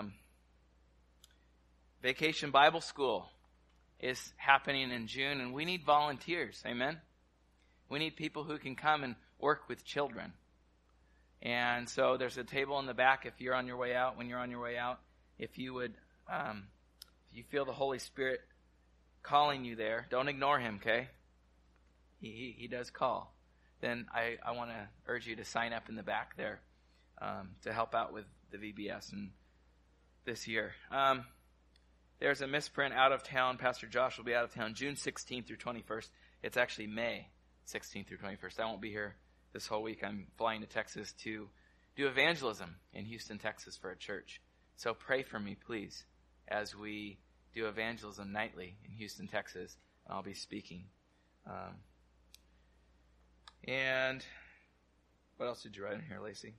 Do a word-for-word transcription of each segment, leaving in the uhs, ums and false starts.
Um, Vacation Bible School is happening in June, and we need volunteers. Amen? We need people who can come and work with children. And so there's a table in the back if you're on your way out, when you're on your way out. If you would, um, if you feel the Holy Spirit calling you there, don't ignore him, okay? He, he, he does call. Then I, I want to urge you to sign up in the back there um, to help out with the V B S and this year. Um, there's a misprint out of town. Pastor Josh will be out of town June sixteenth through twenty-first. It's actually May sixteenth through twenty-first. I won't be here this whole week. I'm flying to Texas to do evangelism in Houston, Texas for a church. So pray for me, please, as we do evangelism nightly in Houston, Texas. I'll be speaking. Um, and what else did you write in here, Lacey?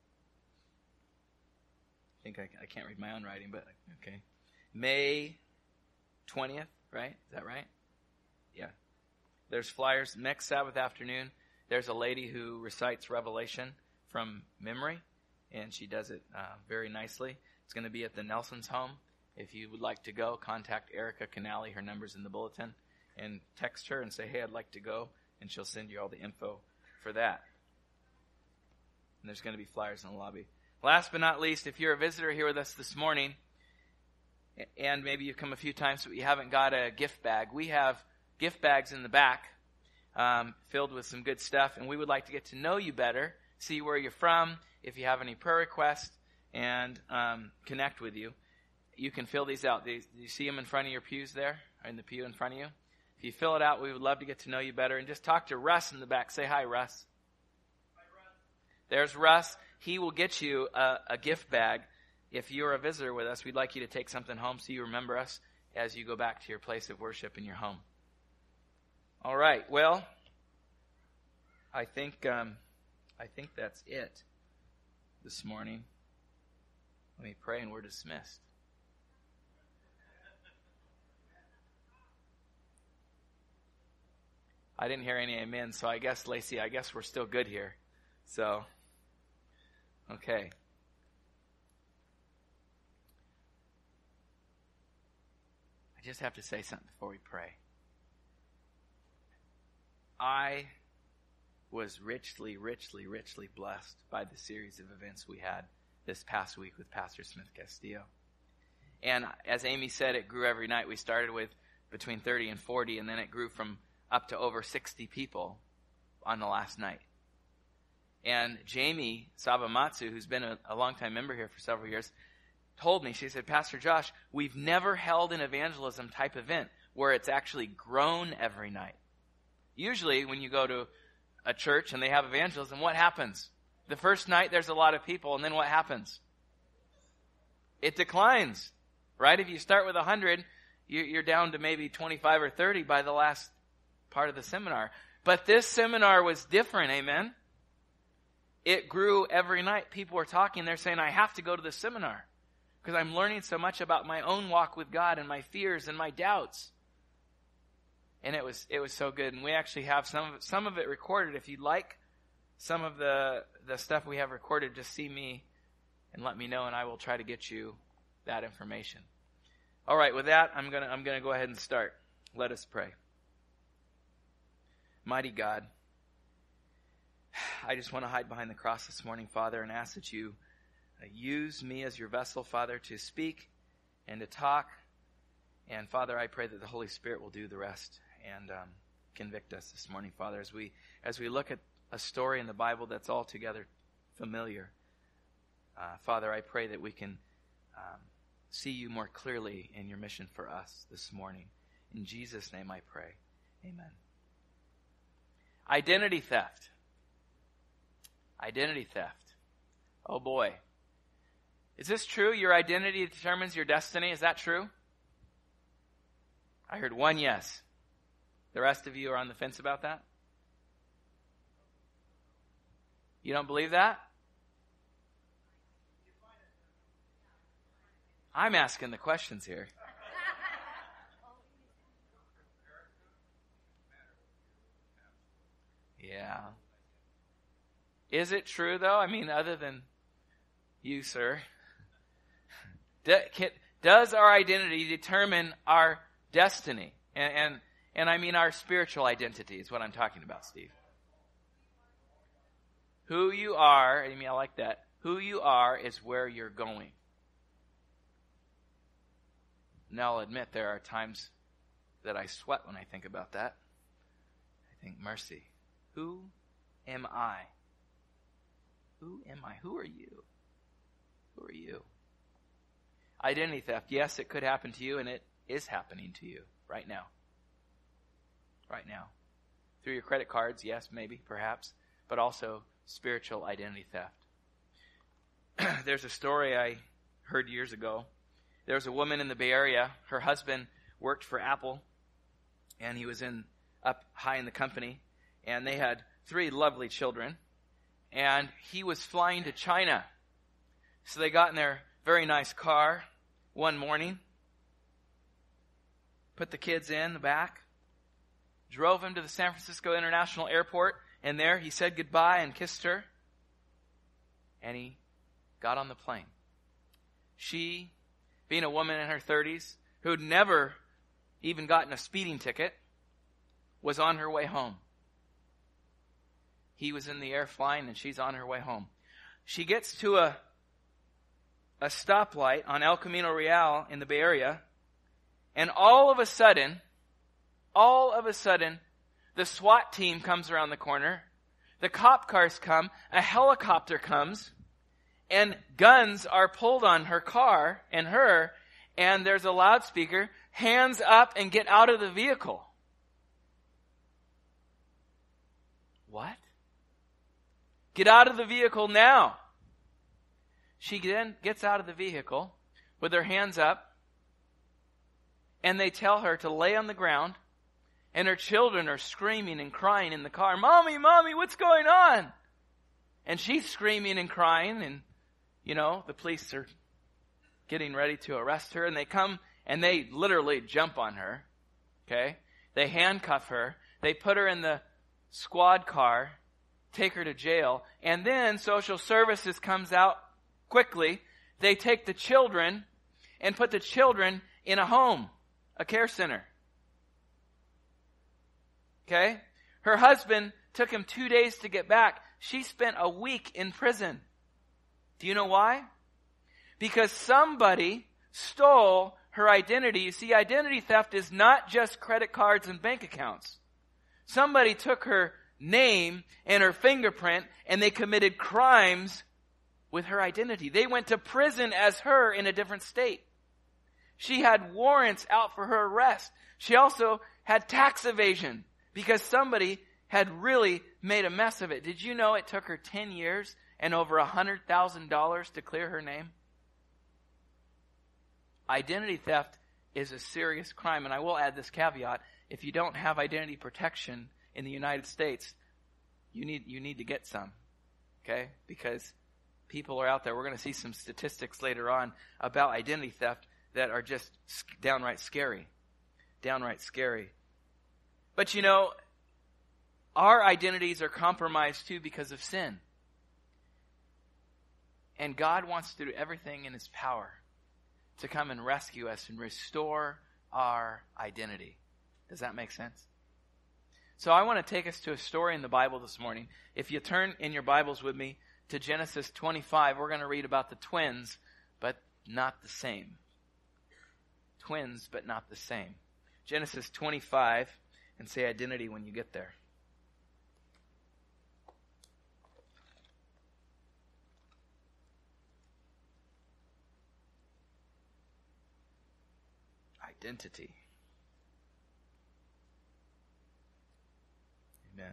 I think I, I can't read my own writing, but okay. May twentieth, right? Is that right? Yeah. There's flyers next Sabbath afternoon. There's a lady who recites Revelation from memory, and she does it uh, very nicely. It's going to be at the Nelson's home. If you would like to go, contact Erica Canali. Her number's in the bulletin. And text her and say, hey, I'd like to go. And she'll send you all the info for that. And there's going to be flyers in the lobby. Last but not least, if you're a visitor here with us this morning, and maybe you've come a few times but you haven't got a gift bag, we have gift bags in the back um, filled with some good stuff. And we would like to get to know you better, see where you're from, if you have any prayer requests, and um, connect with you. You can fill these out. These, you see them in front of your pews there, or in the pew in front of you? If you fill it out, we would love to get to know you better. And just talk to Russ in the back. Say hi, Russ. Hi, Russ. There's Russ. He will get you a, a gift bag. If you're a visitor with us, we'd like you to take something home so you remember us as you go back to your place of worship in your home. All right. Well, I think um, I think that's it this morning. Let me pray and we're dismissed. I didn't hear any amen, so I guess, Lacey, I guess we're still good here. So, okay. I just have to say something before we pray. I was richly, richly, richly blessed by the series of events we had this past week with Pastor Smith Castillo. And as Amy said, it grew every night. We started with between thirty and forty, and then it grew from up to over sixty people on the last night. And Jamie Sabamatsu, who's been a, a long-time member here for several years, told me, she said, Pastor Josh, we've never held an evangelism type event where it's actually grown every night. Usually when you go to a church and they have evangelism, what happens? The first night there's a lot of people, and then what happens? It declines, right? If you start with one hundred, you're down to maybe twenty-five or thirty by the last part of the seminar. But this seminar was different, amen? It grew every night. People were talking. They're saying, I have to go to the seminar because I'm learning so much about my own walk with God and my fears and my doubts. And it was it was so good. And we actually have some of it, some of it recorded. If you'd like some of the, the stuff we have recorded, just see me and let me know, and I will try to get you that information. All right, with that, I'm gonna I'm gonna go ahead and start. Let us pray. Mighty God, I just want to hide behind the cross this morning, Father, and ask that you use me as your vessel, Father, to speak and to talk. And Father, I pray that the Holy Spirit will do the rest and um, convict us this morning, Father, as we as we look at a story in the Bible that's altogether familiar. Uh, Father, I pray that we can um, see you more clearly in your mission for us this morning. In Jesus' name I pray. Amen. Identity theft. Identity theft. Oh boy. Is this true? Your identity determines your destiny. Is that true? I heard one yes. The rest of you are on the fence about that? You don't believe that? I'm asking the questions here. Yeah. Is it true, though? I mean, other than you, sir. Does our identity determine our destiny? And, and, and I mean our spiritual identity is what I'm talking about, Steve. Who you are, Amy, I like that. Who you are is where you're going. Now I'll admit there are times that I sweat when I think about that. I think, mercy. Who am I? Who am I? Who are you? Who are you? Identity theft. Yes, it could happen to you, and it is happening to you right now. Right now. Through your credit cards, yes, maybe, perhaps, but also spiritual identity theft. There's a story I heard years ago. There was a woman in the Bay Area. Her husband worked for Apple, and he was in up high in the company, and they had three lovely children, and he was flying to China. So they got in their very nice car one morning, put the kids in the back, drove him to the San Francisco International Airport, and there he said goodbye and kissed her, and he got on the plane. She, being a woman in her thirties, who'd never even gotten a speeding ticket, was on her way home. He was in the air flying, and she's on her way home. She gets to a a stoplight on El Camino Real in the Bay Area, and all of a sudden, all of a sudden, the SWAT team comes around the corner, the cop cars come, a helicopter comes, and guns are pulled on her car and her, and there's a loudspeaker, hands up and get out of the vehicle. What? Get out of the vehicle now. She then gets out of the vehicle with her hands up, and they tell her to lay on the ground, and her children are screaming and crying in the car, "Mommy, Mommy, what's going on?" And she's screaming and crying, and, you know, the police are getting ready to arrest her, and they come and they literally jump on her, okay? They handcuff her, they put her in the squad car, take her to jail, and then social services comes out quickly. They take the children and put the children in a home, a care center. Okay? Her husband took him two days to get back. She spent a week in prison. Do you know why? Because somebody stole her identity. You see, identity theft is not just credit cards and bank accounts. Somebody took her name and her fingerprint, and they committed crimes with her identity. They went to prison as her in a different state. She had warrants out for her arrest. She also had tax evasion because somebody had really made a mess of it. Did you know it took her ten years and over one hundred thousand dollars to clear her name? Identity theft is a serious crime, and I will add this caveat. If you don't have identity protection in the United States, you need you need to get some, okay? Because people are out there. We're going to see some statistics later on about identity theft that are just downright scary. Downright scary. But you know, our identities are compromised too because of sin. And God wants to do everything in His power to come and rescue us and restore our identity. Does that make sense? So I want to take us to a story in the Bible this morning. If you turn in your Bibles with me to Genesis twenty-five, we're going to read about the twins, but not the same. Twins, but not the same. Genesis twenty-five, and say identity when you get there. Identity. Amen.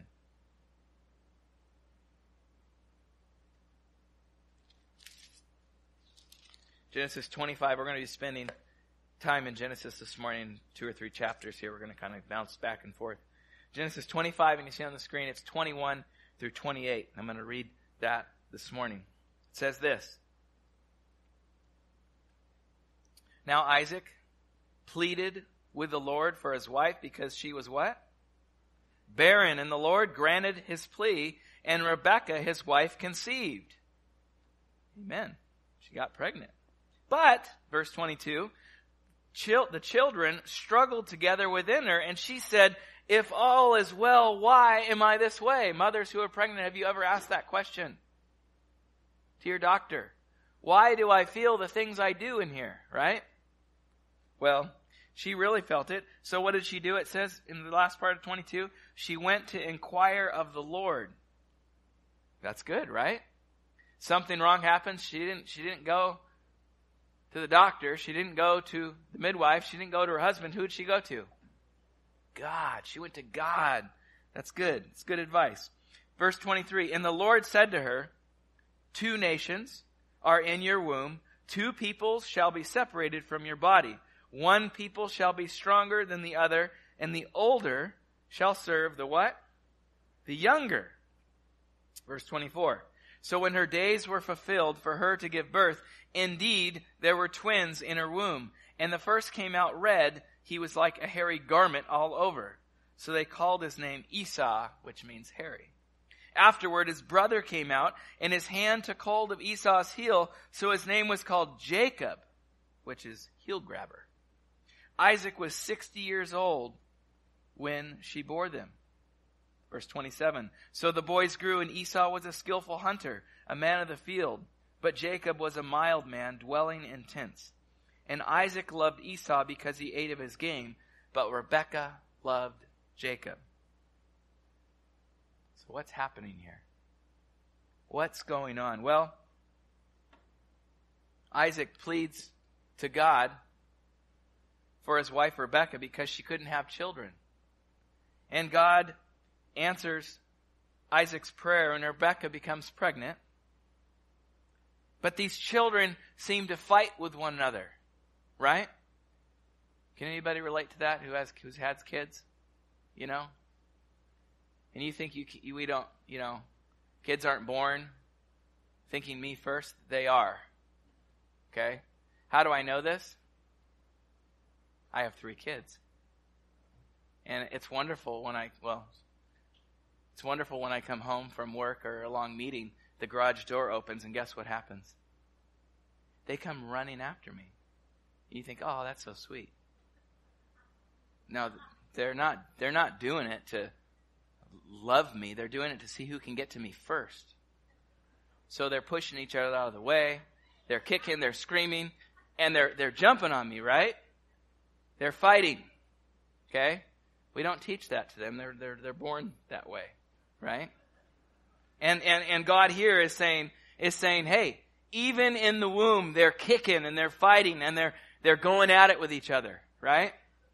Genesis twenty-five, we're going to be spending time in Genesis this morning, two or three chapters here. We're going to kind of bounce back and forth. Genesis twenty-five, and you see on the screen, it's twenty-one through twenty-eight. I'm going to read that this morning. It says this. Now Isaac pleaded with the Lord for his wife because she was what? Barren, and the Lord granted his plea, and Rebekah, his wife, conceived. Amen. She got pregnant. But, verse twenty-two, chil- the children struggled together within her, and she said, if all is well, why am I this way? Mothers who are pregnant, have you ever asked that question to your doctor? Why do I feel the things I do in here, right? Well, she really felt it. So what did she do? It says in the last part of twenty-two, she went to inquire of the Lord. That's good, right? Something wrong happens. She didn't, she didn't go to the doctor. She didn't go to the midwife. She didn't go to her husband. Who did she go to? God. She went to God. That's good. It's good advice. Verse twenty-three, and the Lord said to her, two nations are in your womb. Two peoples shall be separated from your body. One people shall be stronger than the other, and the older shall serve the what? The younger. Verse twenty-four. So when her days were fulfilled for her to give birth, indeed there were twins in her womb. And the first came out red. He was like a hairy garment all over. So they called his name Esau, which means hairy. Afterward, his brother came out, and his hand took hold of Esau's heel. So his name was called Jacob, which is heel grabber. Isaac was sixty years old when she bore them. Verse twenty-seven. So the boys grew, and Esau was a skillful hunter, a man of the field. But Jacob was a mild man, dwelling in tents. And Isaac loved Esau because he ate of his game, but Rebekah loved Jacob. So what's happening here? What's going on? Well, Isaac pleads to God for his wife Rebekah because she couldn't have children. And God answers Isaac's prayer, and Rebekah becomes pregnant. But these children seem to fight with one another, right? Can anybody relate to that who has who's had kids? You know? And you think you, you we don't, you know, kids aren't born thinking me first? They are. Okay? How do I know this? I have three kids. And it's wonderful when I, well, it's wonderful when I come home from work or a long meeting, the garage door opens, and guess what happens? They come running after me. You think, oh, that's so sweet. No, they're not, they're not doing it to love me. They're doing it to see who can get to me first. So they're pushing each other out of the way. They're kicking, they're screaming, and they're, they're jumping on me, right? They're fighting. Okay? We don't teach that to them. They're, they're, they're born that way. Right? And, and, and God here is saying, is saying, hey, even in the womb, they're kicking and they're fighting and they're, they're going at it with each other. Right?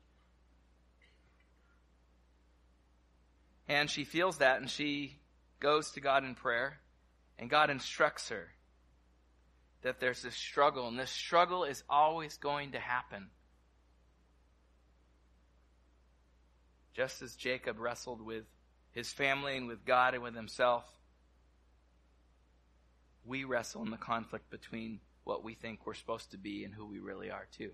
And she feels that, and she goes to God in prayer, and God instructs her that there's this struggle, and this struggle is always going to happen. Just as Jacob wrestled with his family and with God and with himself, we wrestle in the conflict between what we think we're supposed to be and who we really are too.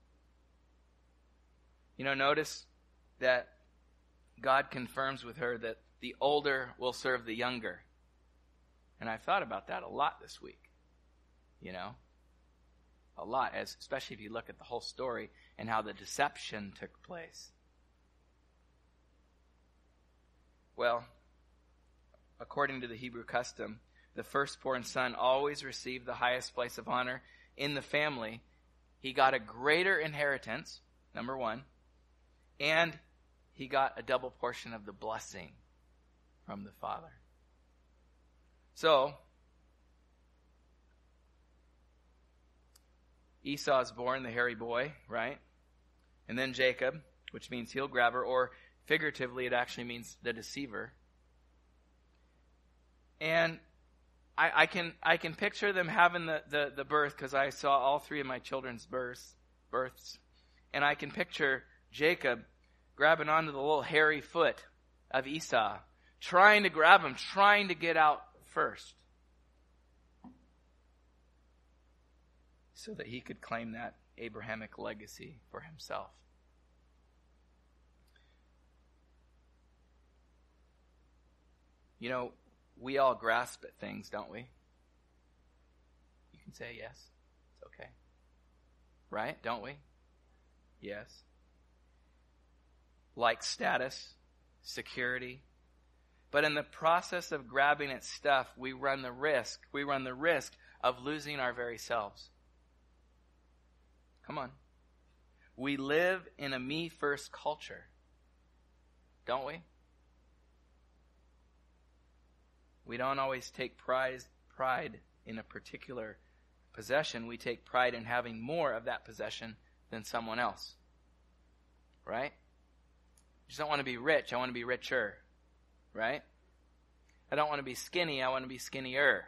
You know, notice that God confirms with her that the older will serve the younger. And I've thought about that a lot this week. You know? A lot, as especially if you look at the whole story and how the deception took place. Well, according to the Hebrew custom, the firstborn son always received the highest place of honor in the family. He got a greater inheritance, number one, and he got a double portion of the blessing from the father. So, Esau is born, the hairy boy, right? And then Jacob, which means heel grabber, or figuratively it actually means the deceiver. And I, I can I can picture them having the, the, the birth, because I saw all three of my children's births, births. And I can picture Jacob grabbing onto the little hairy foot of Esau, trying to grab him, trying to get out first, so that he could claim that Abrahamic legacy for himself. You know, we all grasp at things, don't we? You can say yes. It's okay. right? Don't we? Yes. Like status, security. But in the process of grabbing at stuff, we run the risk. We run the risk of losing our very selves. Come on. We live in a me-first culture, don't we? We don't always take pride, pride in a particular possession. We take pride in having more of that possession than someone else. Right? I just don't want to be rich. I want to be richer. Right? I don't want to be skinny. I want to be skinnier.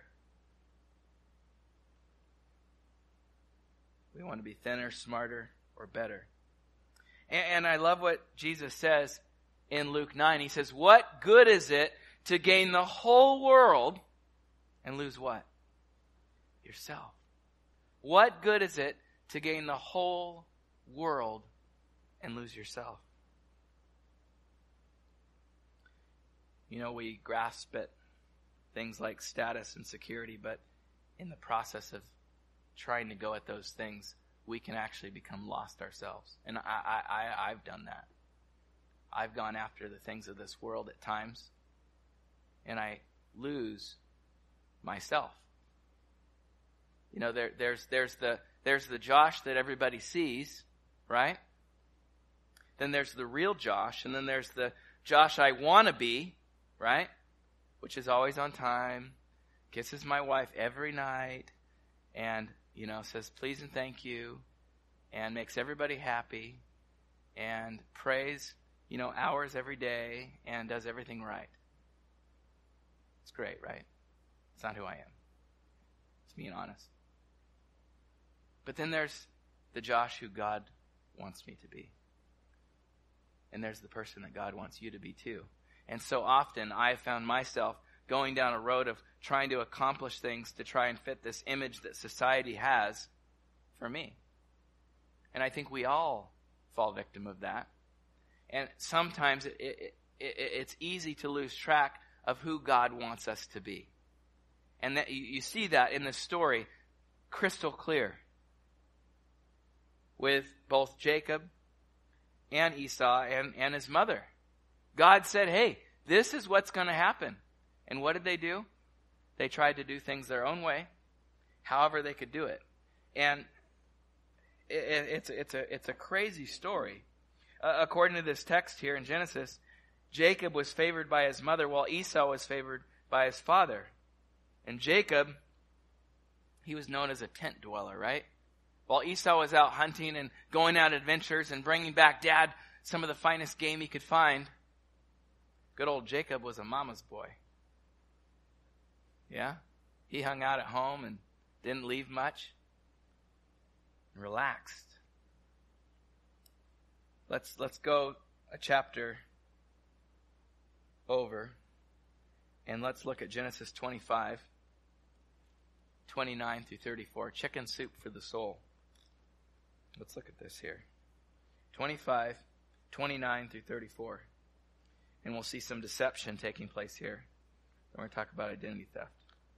We want to be thinner, smarter, or better. And, and I love what Jesus says in Luke nine. He says, what good is it to gain the whole world and lose what? Yourself. What good is it to gain the whole world and lose yourself? You know, we grasp at things like status and security, but in the process of trying to go at those things, we can actually become lost ourselves. And I, I, I, I've done that. I've gone after the things of this world at times, and I lose myself. You know, there, there's, there's the, there's the Josh that everybody sees, right? Then there's the real Josh, and then there's the Josh I want to be, right? Which is always on time, kisses my wife every night, and, you know, says please and thank you, and makes everybody happy, and prays, you know, hours every day, and does everything right. It's great, right? It's not who I am. It's being honest. But then there's the Josh who God wants me to be. And there's the person that God wants you to be too. And so often I have found myself going down a road of trying to accomplish things to try and fit this image that society has for me. And I think we all fall victim of that. And sometimes it, it, it, it's easy to lose track of who God wants us to be. And that you, you see that in this story crystal clear with both Jacob and Esau and, and his mother. God said, hey, this is what's going to happen. And what did they do? They tried to do things their own way, however they could do it. And it, it, it's, it's, a, it's a crazy story. Uh, according to this text here in Genesis, Jacob was favored by his mother while Esau was favored by his father. And Jacob, he was known as a tent dweller, right? While Esau was out hunting and going on adventures and bringing back dad some of the finest game he could find, good old Jacob was a mama's boy. Yeah? He hung out at home and didn't leave much. Relaxed. Let's let's go a chapter over and let's look at Genesis twenty-five, twenty-nine through thirty-four. Chicken soup for the soul. Let's look at this here. twenty-five, twenty-nine through thirty-four. And we'll see some deception taking place here. Then we're going to talk about identity theft.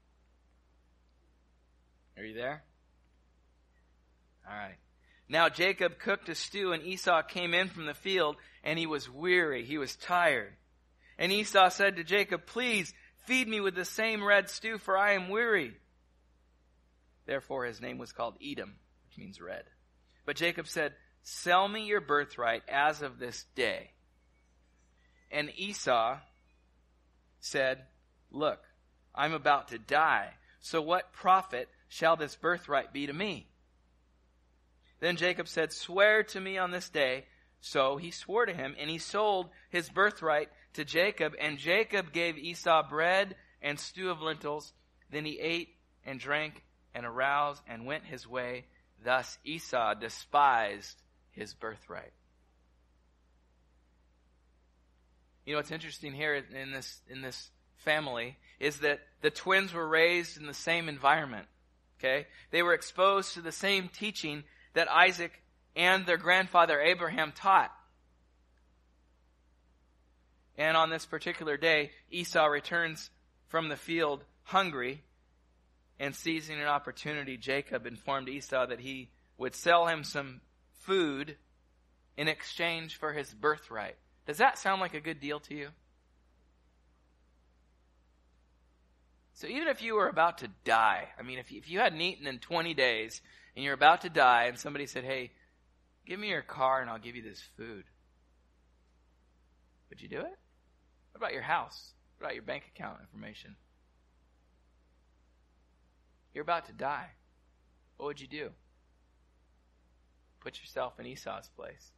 Are you there? All right. Now Jacob cooked a stew, and Esau came in from the field, and he was weary. He was tired. And Esau said to Jacob, please feed me with the same red stew, for I am weary. Therefore his name was called Edom, which means red. But Jacob said, sell me your birthright as of this day. And Esau said, look, I'm about to die, so what profit shall this birthright be to me? Then Jacob said, swear to me on this day. So he swore to him, and he sold his birthright to Jacob. And Jacob gave Esau bread and stew of lentils. Then he ate and drank and aroused and went his way. Thus Esau despised his birthright. You know what's interesting here in this in this family is that the twins were raised in the same environment. Okay? They were exposed to the same teaching that Isaac and their grandfather Abraham taught. And on this particular day, Esau returns from the field hungry, and seizing an opportunity, Jacob informed Esau that he would sell him some food in exchange for his birthright. Does that sound like a good deal to you? So even if you were about to die, I mean, if you, if you hadn't eaten in twenty days and you're about to die and somebody said, hey, give me your car and I'll give you this food. Would you do it? What about your house? What about your bank account information? You're about to die. What would you do? Put yourself in Esau's place.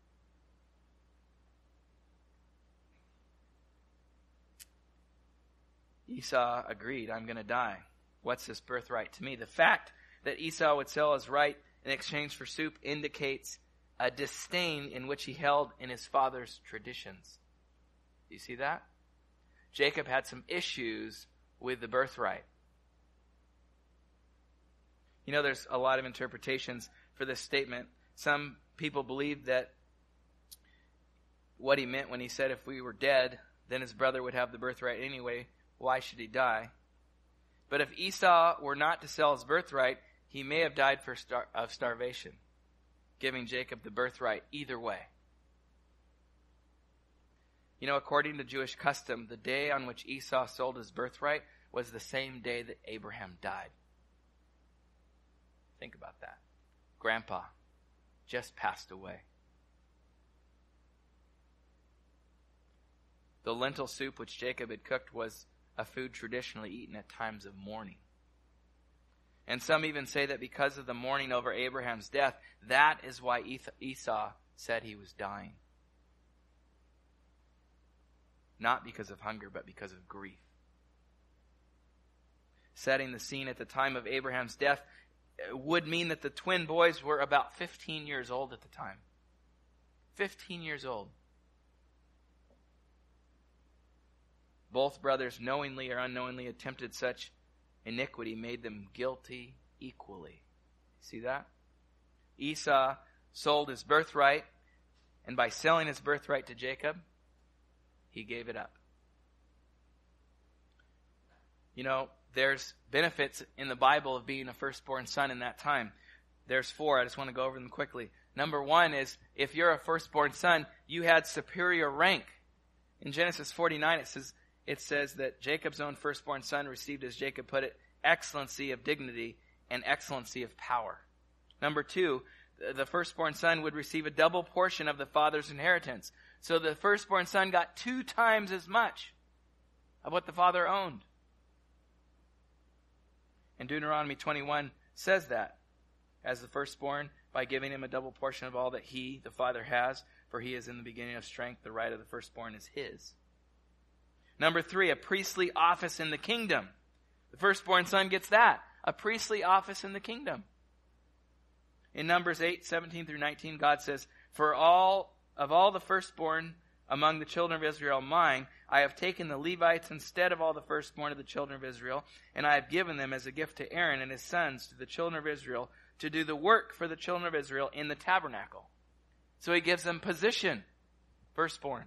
Esau agreed, I'm going to die. What's this birthright to me? The fact that Esau would sell his right in exchange for soup indicates a disdain in which he held in his father's traditions. Do you see that? Jacob had some issues with the birthright. You know, there's a lot of interpretations for this statement. Some people believe that what he meant when he said if we were dead, then his brother would have the birthright anyway. Why should he die? But if Esau were not to sell his birthright, he may have died for star- of starvation, giving Jacob the birthright either way. You know, according to Jewish custom, the day on which Esau sold his birthright was the same day that Abraham died. Think about that. Grandpa just passed away. The lentil soup which Jacob had cooked was a food traditionally eaten at times of mourning. And some even say that because of the mourning over Abraham's death, that is why Esau said he was dying. Not because of hunger, but because of grief. Setting the scene at the time of Abraham's death would mean that the twin boys were about fifteen years old at the time. fifteen years old. Both brothers knowingly or unknowingly attempted such iniquity, made them guilty equally. See that? Esau sold his birthright, and by selling his birthright to Jacob, he gave it up. You know, there's benefits in the Bible of being a firstborn son in that time. There's four. I just want to go over them quickly. Number one is, if you're a firstborn son, you had superior rank. In Genesis forty-nine, it says, it says that Jacob's own firstborn son received, as Jacob put it, excellency of dignity and excellency of power. Number two, the firstborn son would receive a double portion of the father's inheritance. So the firstborn son got two times as much of what the father owned. And Deuteronomy twenty-one says that, as the firstborn, by giving him a double portion of all that he, the father, has, for he is in the beginning of strength, the right of the firstborn is his. Number three, a priestly office in the kingdom. The firstborn son gets that, a priestly office in the kingdom. In Numbers eight, seventeen through nineteen, God says, For all of all the firstborn among the children of Israel mine, I have taken the Levites instead of all the firstborn of the children of Israel, and I have given them as a gift to Aaron and his sons, to the children of Israel, to do the work for the children of Israel in the tabernacle. So he gives them position, firstborn.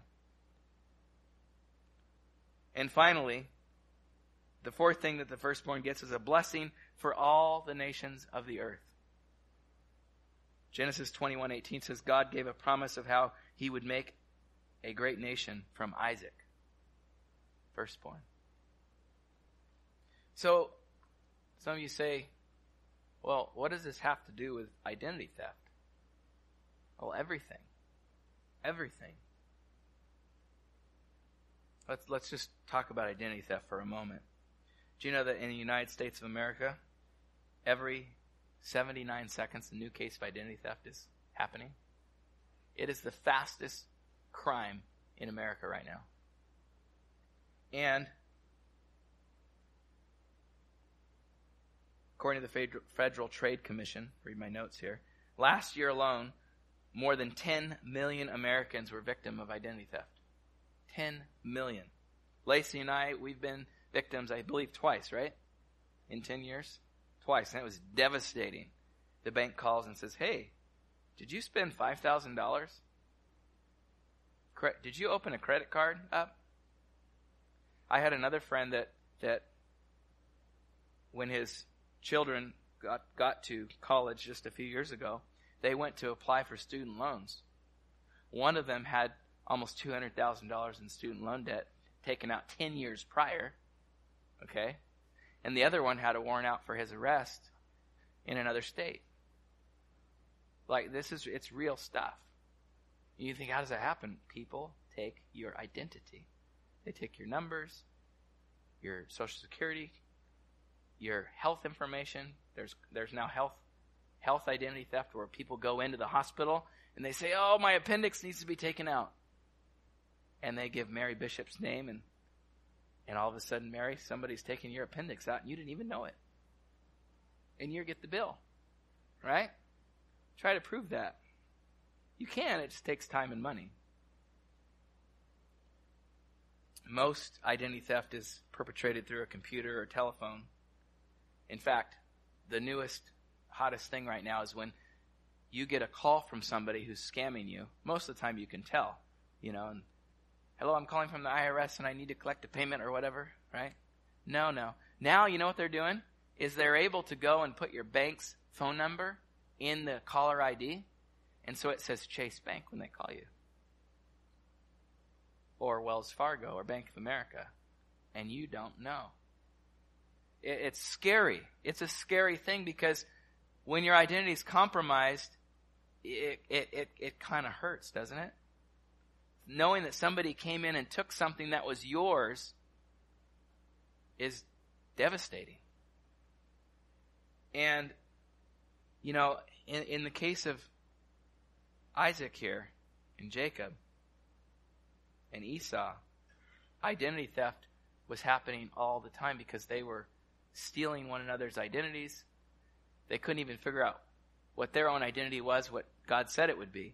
And finally, the fourth thing that the firstborn gets is a blessing for all the nations of the earth. Genesis twenty-one eighteen says, God gave a promise of how he would make a great nation from Isaac, firstborn. So, some of you say, well, what does this have to do with identity theft? Well, everything. Everything. Let's, let's just talk about identity theft for a moment. Do you know that in the United States of America, every seventy-nine seconds, a new case of identity theft is happening? It is the fastest crime in America right now. And according to the Federal Trade Commission, read my notes here, last year alone, more than ten million Americans were victims of identity theft. ten million. Lacey and I, we've been victims, I believe, twice, right? In ten years? Twice. And it was devastating. The bank calls and says, hey, did you spend five thousand dollars? Did you open a credit card up? I had another friend that, that when his children got, got to college just a few years ago, they went to apply for student loans. One of them had almost two hundred thousand dollars in student loan debt taken out ten years prior, okay? And the other one had a warrant out for his arrest in another state. Like, this is, it's real stuff. You think, how does that happen? People take your identity. They take your numbers, your social security, your health information. There's there's now health health identity theft where people go into the hospital and they say, oh, my appendix needs to be taken out. And they give Mary Bishop's name, and and all of a sudden, Mary, somebody's taking your appendix out and you didn't even know it. And you get the bill, right? Try to prove that. You can, it just takes time and money. Most identity theft is perpetrated through a computer or telephone. In fact, the newest, hottest thing right now is when you get a call from somebody who's scamming you. Most of the time you can tell, you know, and, hello, I'm calling from the I R S and I need to collect a payment or whatever, right? No, no. Now, you know what they're doing? Is they're able to go and put your bank's phone number in the caller I D, and so it says Chase Bank when they call you. Or Wells Fargo or Bank of America, and you don't know. It, it's scary. It's a scary thing because when your identity is compromised, it it it, it kind of hurts, doesn't it? Knowing that somebody came in and took something that was yours is devastating. And, you know, in, in the case of Isaac here and Jacob and Esau, identity theft was happening all the time because they were stealing one another's identities. They couldn't even figure out what their own identity was, what God said it would be.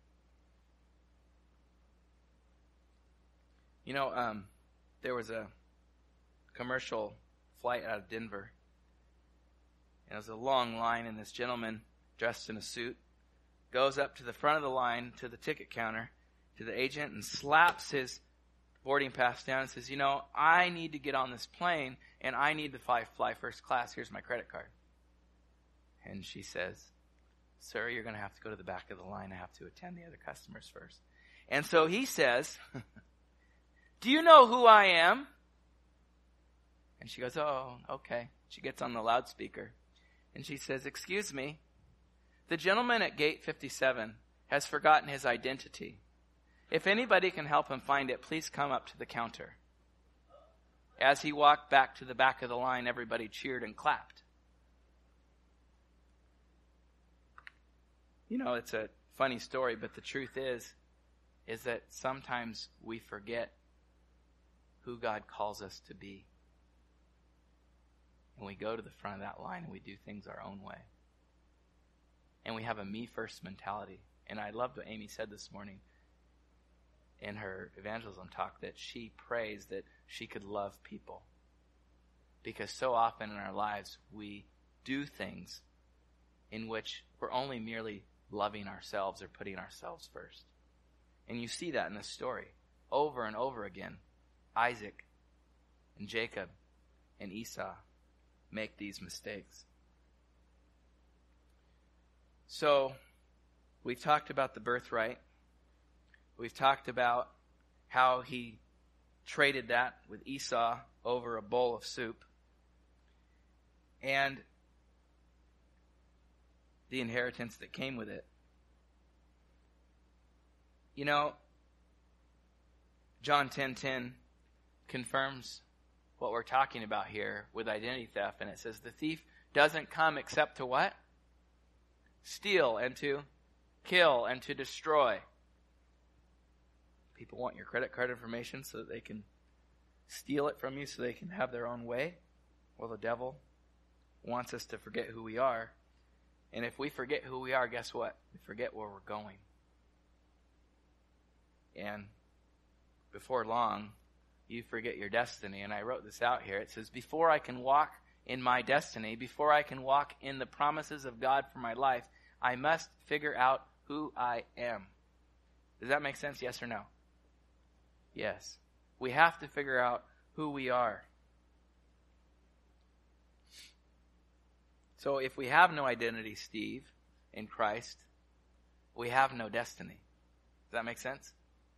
You know, um, there was a commercial flight out of Denver. And it was a long line, and this gentleman dressed in a suit goes up to the front of the line to the ticket counter, to the agent, and slaps his boarding pass down and says, you know, I need to get on this plane, and I need to fly, fly first class. Here's my credit card. And she says, sir, you're going to have to go to the back of the line. I have to attend the other customers first. And so he says, do you know who I am? And she goes, oh, okay. She gets on the loudspeaker. And she says, excuse me, the gentleman at gate fifty-seven has forgotten his identity. If anybody can help him find it, please come up to the counter. As he walked back to the back of the line, everybody cheered and clapped. You know, it's a funny story, but the truth is, is that sometimes we forget who God calls us to be. And we go to the front of that line and we do things our own way. And we have a me first mentality. And I loved what Amy said this morning in her evangelism talk, that she prays that she could love people. Because so often in our lives we do things in which we're only merely loving ourselves or putting ourselves first. And you see that in this story over and over again. Isaac and Jacob and Esau make these mistakes. So, we've talked about the birthright. We've talked about how he traded that with Esau over a bowl of soup. And the inheritance that came with it. You know, John ten ten confirms what we're talking about here with identity theft. And it says, the thief doesn't come except to what? Steal and to kill and to destroy. People want your credit card information so that they can steal it from you so they can have their own way. Well, the devil wants us to forget who we are. And if we forget who we are, guess what? We forget where we're going. And before long, you forget your destiny. And I wrote this out here. It says, before I can walk in my destiny, before I can walk in the promises of God for my life, I must figure out who I am. Does that make sense? Yes or no? Yes. We have to figure out who we are. So if we have no identity, Steve, in Christ, we have no destiny. Does that make sense?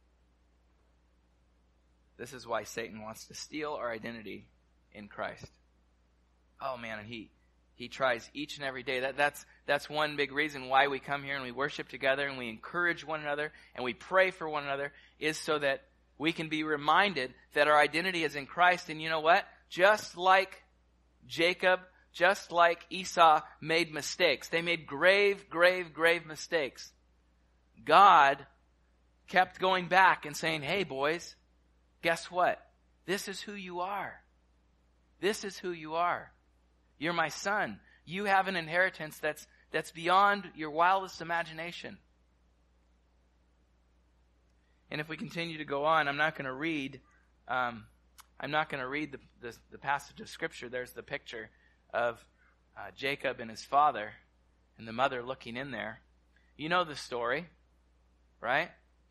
This is why Satan wants to steal our identity in Christ. Oh man, and he he tries each and every day. That that's that's one big reason why we come here and we worship together and we encourage one another and we pray for one another, is so that we can be reminded that our identity is in Christ. And you know what? Just like Jacob, just like Esau made mistakes. They made grave, grave, grave mistakes. God kept going back and saying, hey boys, guess what? This is who you are. This is who you are. You're my son. You have an inheritance that's that's beyond your wildest imagination. And if we continue to go on, I'm not going to read. Um, I'm not going to read the, the the passage of Scripture. There's the picture of uh, Jacob and his father, and the mother looking in there. You know the story, right?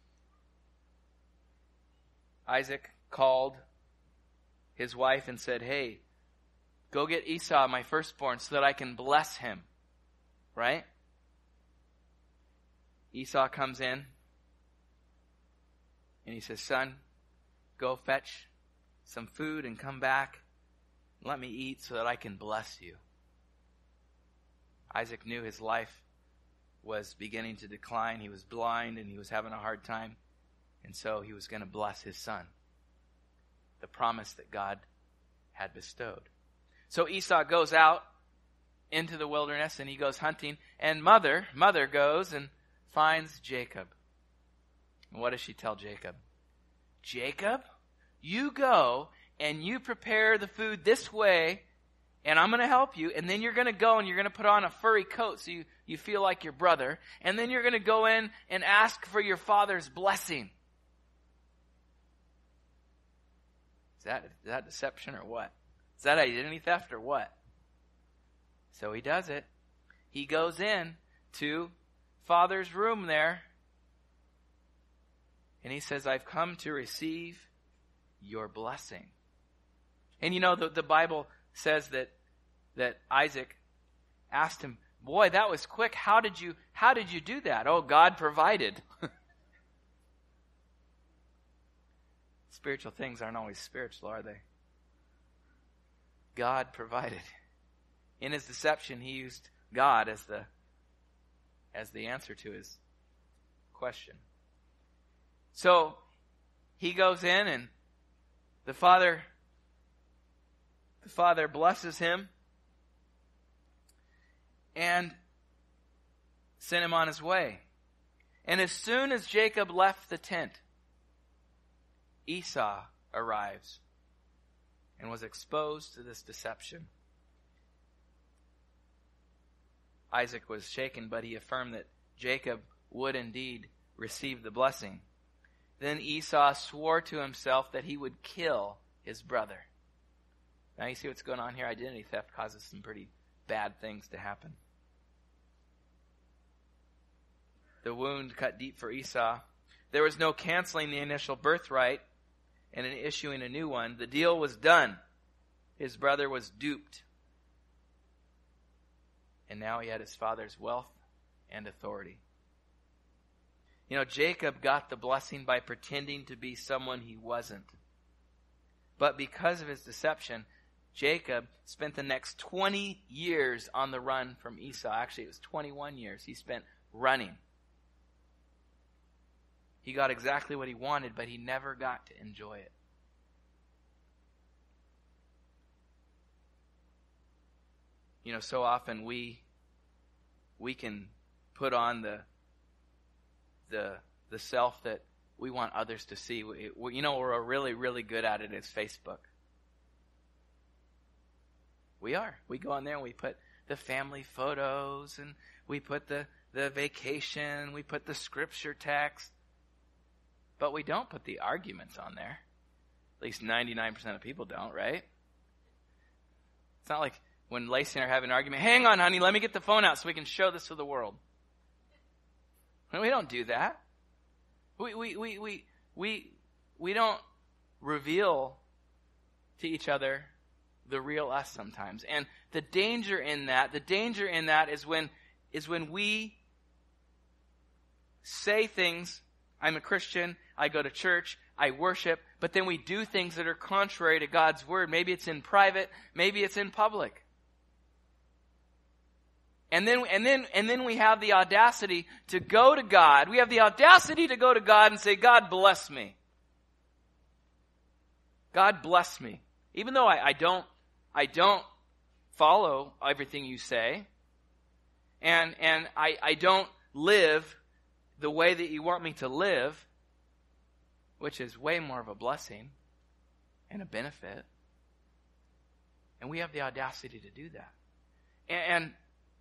Isaac called his wife and said, hey, go get Esau, my firstborn, so that I can bless him. Right? Esau comes in and he says, son, go fetch some food and come back. Let me eat so that I can bless you. Isaac knew his life was beginning to decline. He was blind and he was having a hard time. And so he was going to bless his son. The promise that God had bestowed. So Esau goes out into the wilderness and he goes hunting. And mother, mother goes and finds Jacob. And what does she tell Jacob? Jacob, you go and you prepare the food this way, and I'm going to help you. And then you're going to go and you're going to put on a furry coat so you, you feel like your brother. And then you're going to go in and ask for your father's blessing. Is that, is that deception or what? Is that identity theft or what? So he does it. He goes in to father's room there. And he says, I've come to receive your blessing. And you know, the, the Bible says that, that Isaac asked him, boy, that was quick. How did you, how did you do that? Oh, God provided. Spiritual things aren't always spiritual, are they? God provided. In his deception, he used God as the as the answer to his question. So he goes in and the father the father blesses him and sent him on his way. And as soon as Jacob left the tent, Esau arrives and was exposed to this deception. Isaac was shaken, but he affirmed that Jacob would indeed receive the blessing. Then Esau swore to himself that he would kill his brother. Now you see what's going on here? Identity theft causes some pretty bad things to happen. The wound cut deep for Esau. There was no canceling the initial birthright and in issuing a new one. The deal was done. His brother was duped. And now he had his father's wealth and authority. You know, Jacob got the blessing by pretending to be someone he wasn't. But because of his deception, Jacob spent the next twenty years on the run from Esau. Actually, it was twenty-one years he spent running. He got exactly what he wanted, but he never got to enjoy it. You know, so often we we can put on the the the self that we want others to see. We, we, you know, we're really, really good at it is Facebook. We are. We go on there and we put the family photos and we put the, the vacation, we put the scripture text. But we don't put the arguments on there. At least ninety-nine percent of people don't, right? It's not like when Lacey and I are having an argument, hang on, honey, let me get the phone out so we can show this to the world. We don't do that. We we we we we we don't reveal to each other the real us sometimes. And the danger in that, the danger in that is when, is when we say things, I'm a Christian, I go to church, I worship, but then we do things that are contrary to God's word. Maybe it's in private, maybe it's in public. And then, and then, and then we have the audacity to go to God. We have the audacity to go to God and say, God bless me. God bless me. Even though I, I don't, I don't follow everything you say, and, and I, I don't live the way that you want me to live, which is way more of a blessing and a benefit. And we have the audacity to do that. And, and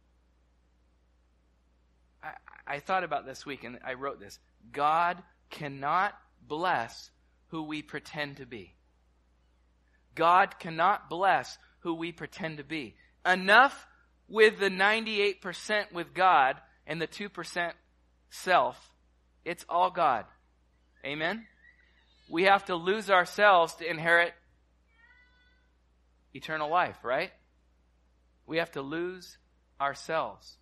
I, I thought about this week, and I wrote this. God cannot bless who we pretend to be. God cannot bless who we pretend to be. Enough with the ninety-eight percent with God and the two percent self. It's all God. Amen? We have to lose ourselves to inherit eternal life, right? We have to lose ourselves.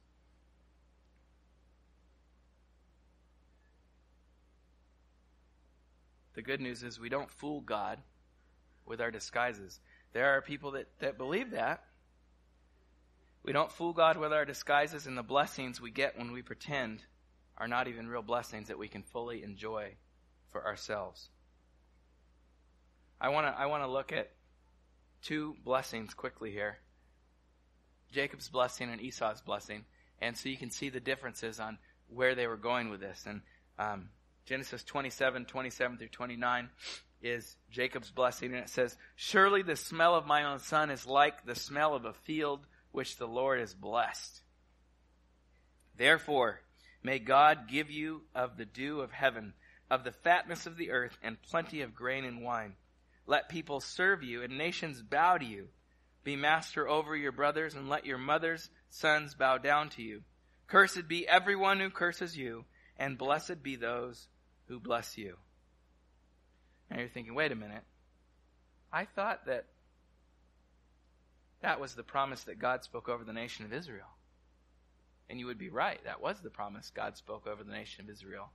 The good news is we don't fool God with our disguises. There are people that, that believe that. We don't fool God with our disguises, and the blessings we get when we pretend are not even real blessings that we can fully enjoy for ourselves. I want to I want to look at two blessings quickly here. Jacob's blessing and Esau's blessing, and so you can see the differences on where they were going with this. And um, Genesis twenty-seven, twenty-seven through twenty-nine is Jacob's blessing, and it says, "Surely the smell of my own son is like the smell of a field which the Lord has blessed. Therefore, may God give you of the dew of heaven, of the fatness of the earth, and plenty of grain and wine. Let people serve you, and nations bow to you. Be master over your brothers, and let your mother's sons bow down to you. Cursed be everyone who curses you, and blessed be those who bless you." Now you're thinking, wait a minute. I thought that that was the promise that God spoke over the nation of Israel. And you would be right. That was the promise God spoke over the nation of Israel.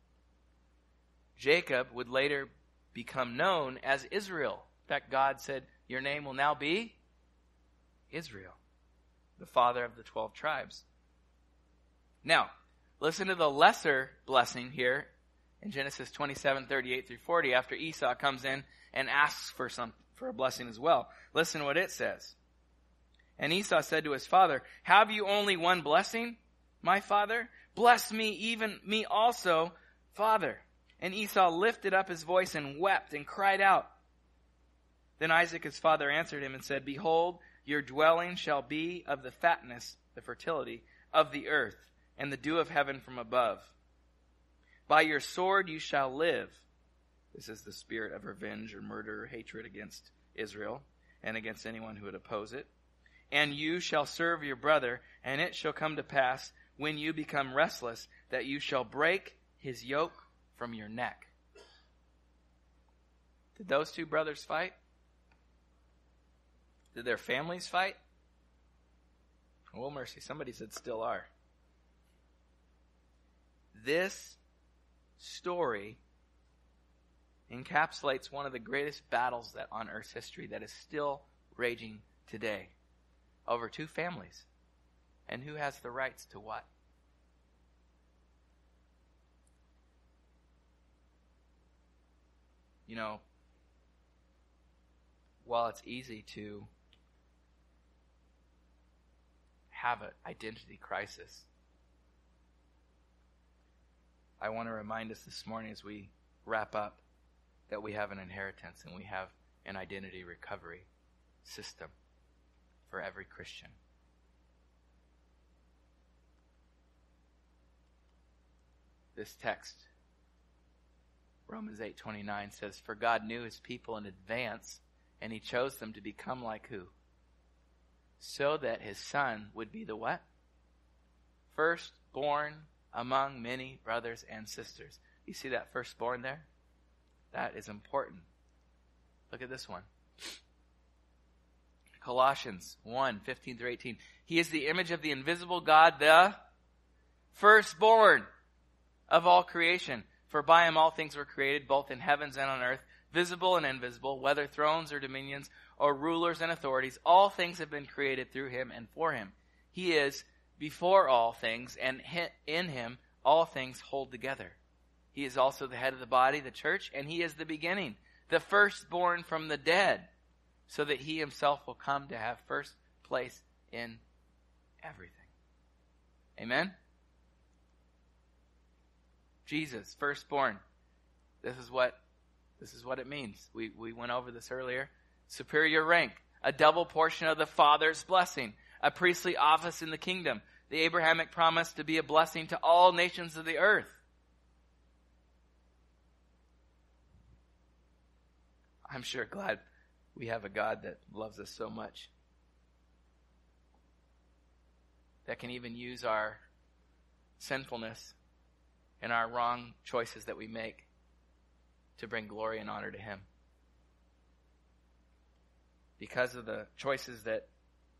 Jacob would later become known as Israel. In fact, God said, your name will now be Israel, the father of the twelve tribes. Now, listen to the lesser blessing here in Genesis twenty-seven, thirty-eight through forty, after Esau comes in and asks for some for a blessing as well. Listen to what it says. And Esau said to his father, "Have you only one blessing, my father? Bless me, even me also, father." And Esau lifted up his voice and wept and cried out. Then Isaac his father answered him and said, "Behold, your dwelling shall be of the fatness, the fertility, of the earth, and the dew of heaven from above. By your sword you shall live." This is the spirit of revenge or murder or hatred against Israel and against anyone who would oppose it. "And you shall serve your brother, and it shall come to pass when you become restless that you shall break his yoke from your neck." Did those two brothers fight? Did their families fight? Oh, mercy. Somebody said still are. This story encapsulates one of the greatest battles that on Earth's history that is still raging today over two families. And who has the rights to what? You know, while it's easy to have an identity crisis, I want to remind us this morning as we wrap up that we have an inheritance and we have an identity recovery system for every Christian. This text, Romans eight twenty-nine, says, "For God knew his people in advance, and he chose them to become like who? So that his son would be the what? Firstborn among many brothers and sisters." You see that firstborn there? That is important. Look at this one. Colossians one, fifteen through eighteen. He is the image of the invisible God, the firstborn of all creation. For by him all things were created, both in heavens and on earth, visible and invisible, whether thrones or dominions or rulers and authorities. All things have been created through him and for him. He is before all things, and in him all things hold together. He is also the head of the body, the church, and he is the beginning, the firstborn from the dead, so that he himself will come to have first place in everything. Amen? Jesus, firstborn. This is what this is what it means. We we went over this earlier. Superior rank, a double portion of the Father's blessing, a priestly office in the kingdom, the Abrahamic promise to be a blessing to all nations of the earth. I'm sure glad we have a God that loves us so much, that can even use our sinfulness and our wrong choices that we make to bring glory and honor to him. Because of the choices that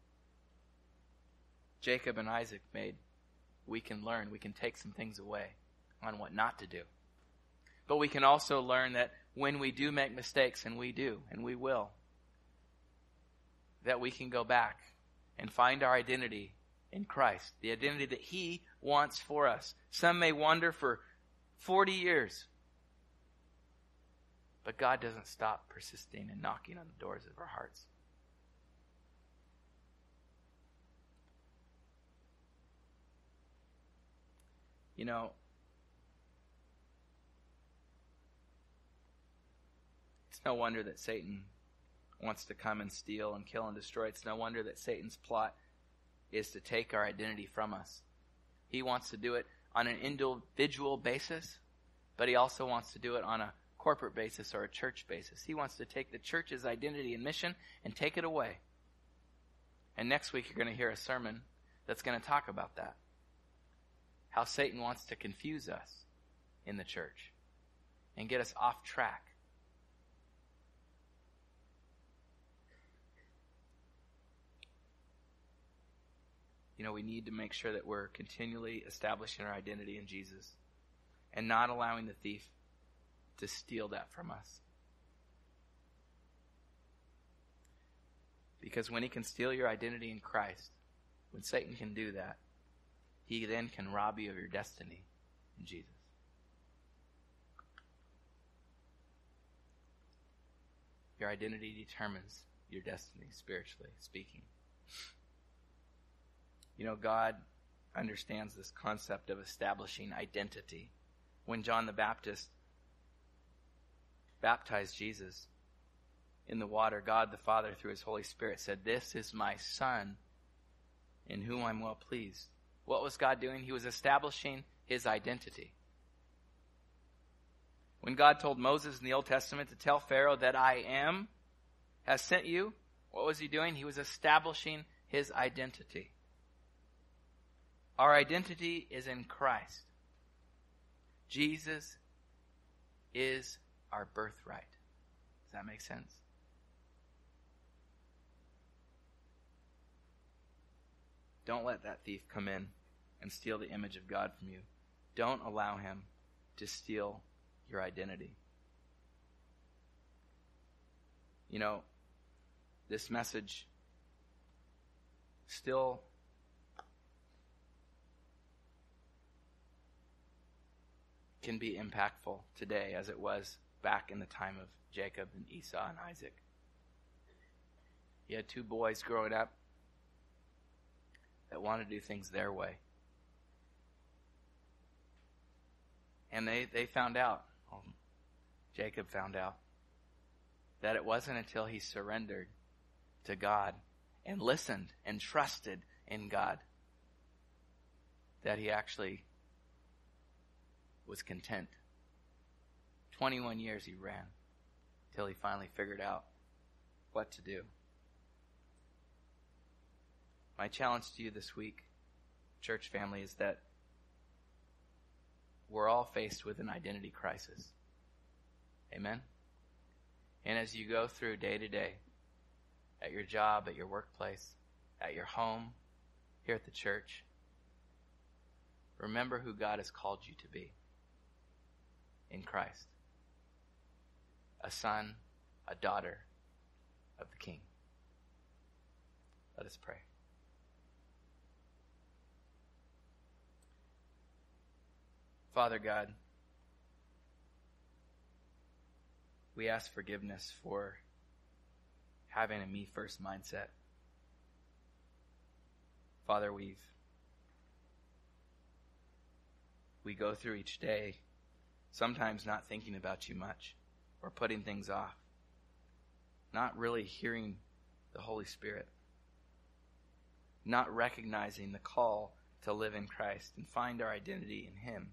Jacob and Isaac made, we can learn, we can take some things away on what not to do. But we can also learn that when we do make mistakes, and we do, and we will, that we can go back and find our identity in Christ, the identity that he wants for us. Some may wander for forty years, but God doesn't stop persisting and knocking on the doors of our hearts. You know, it's no wonder that Satan wants to come and steal and kill and destroy. It's no wonder that Satan's plot is to take our identity from us. He wants to do it on an individual basis, but he also wants to do it on a corporate basis or a church basis. He wants to take the church's identity and mission and take it away. And next week you're going to hear a sermon that's going to talk about that. How Satan wants to confuse us in the church and get us off track. You know, we need to make sure that we're continually establishing our identity in Jesus and not allowing the thief to steal that from us. Because when he can steal your identity in Christ, when Satan can do that, he then can rob you of your destiny in Jesus. Your identity determines your destiny, spiritually speaking. You know, God understands this concept of establishing identity. When John the Baptist baptized Jesus in the water, God the Father, through his Holy Spirit, said, "This is my Son, in whom I'm well pleased." What was God doing? He was establishing his identity. When God told Moses in the Old Testament to tell Pharaoh that I am has sent you, what was he doing? He was establishing his identity. Our identity is in Christ. Jesus is our birthright. Does that make sense? Don't let that thief come in and steal the image of God from you. Don't allow him to steal your identity. You know, this message still can be impactful today as it was back in the time of Jacob and Esau and Isaac. You had two boys growing up that wanted to do things their way. And they, they found out, well, Jacob found out, that it wasn't until he surrendered to God and listened and trusted in God that he actually was content. twenty-one years he ran till he finally figured out what to do. My challenge to you this week, church family, is that we're all faced with an identity crisis. Amen? And as you go through day to day, at your job, at your workplace, at your home, here at the church. Remember who God has called you to be in Christ. A son, a daughter of the King. Let us pray. Father God, we ask forgiveness for having a me first mindset. Father, we've we go through each day sometimes not thinking about you much or putting things off, not really hearing the Holy Spirit, not recognizing the call to live in Christ and find our identity in Him.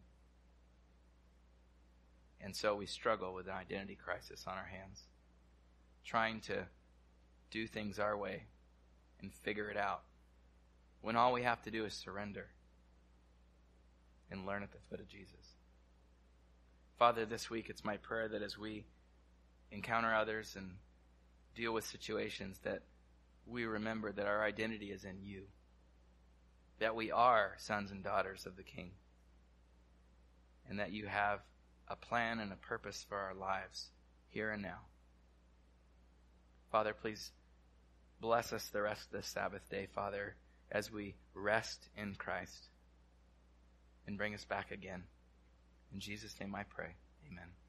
And so we struggle with an identity crisis on our hands, trying to do things our way and figure it out, when all we have to do is surrender and learn at the foot of Jesus. Father, this week it's my prayer that as we encounter others and deal with situations, that we remember that our identity is in you, that we are sons and daughters of the King, and that you have a plan and a purpose for our lives here and now. Father, please bless us the rest of this Sabbath day, Father, as we rest in Christ, and bring us back again. In Jesus' name I pray. Amen.